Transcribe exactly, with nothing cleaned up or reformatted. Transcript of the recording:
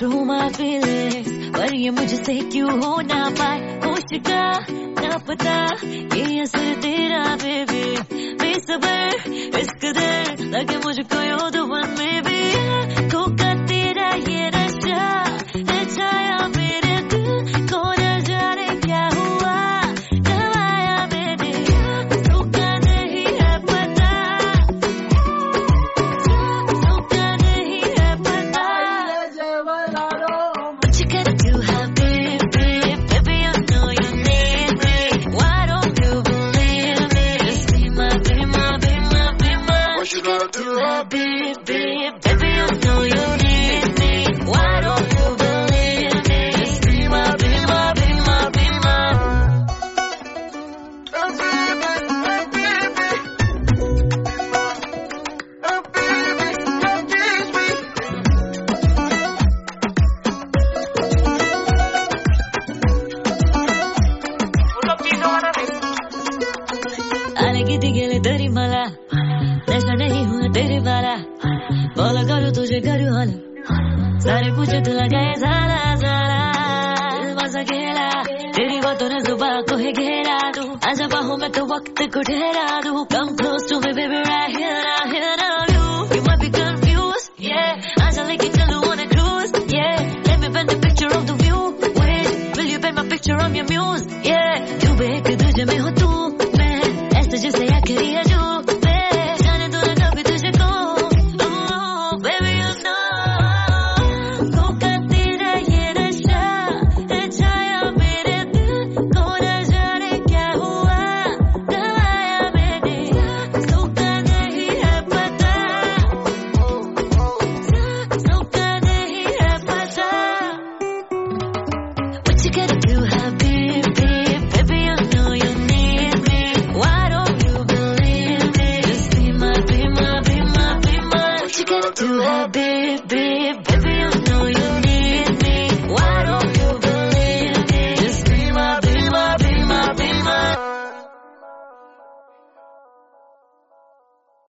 through my feelings, पर ये मुझसे क्यों हो ना पाए होश का ना पता, ये असर तेरा बेबी बेसबर इस कदर लगे मुझको यो the one में भी धोखा तेरा ये नशा है छाया मेरे दिल को, न जाने क्या हुआ कब आया मैंने धोखा नहीं है पता, धोखा नहीं है पता। What you gonna do, habibi? Baby, you know you need me. Why don't you believe me? Just be my, be my, be my, be my. What you gonna do, habibi? Baby, you know you need me. Why don't you believe me? Just be my, be my, be my, be my. आने की दिगेले तेरी माला, ऐसा नहीं हुआ तेरे वाला, बोला करूँ तुझे करूँ हाल, सारे पूछे तू लगाए सारा सारा, दिल बस अकेला, तेरी बातों ने जुबान को है घेरा, तू आजा बाहों में तो वक्त को ठहरा दूँ, come close to me baby right here, right here now you, you might be confused, yeah, आजा लेके चलूँ on a cruise, yeah, let me paint the picture of the view, wait, will you paint my picture of your muse, yeah, तू बेक तुझे में हो तू, मैं ऐसे जैसे आखिरी है जो, मैं जाने दो ना कभी तुझको, oh baby you know, धोखा तेरा ये नशा है छाया मेरे दिल को, न जाने क्या हुआ कब आया मैंने धोखा नहीं है पता, धोखा नहीं है पता। What you gonna do, habibi? Baby, you know you need me. Why don't you believe me? Just be my, be my, be my, be my. What you gonna do, habibi?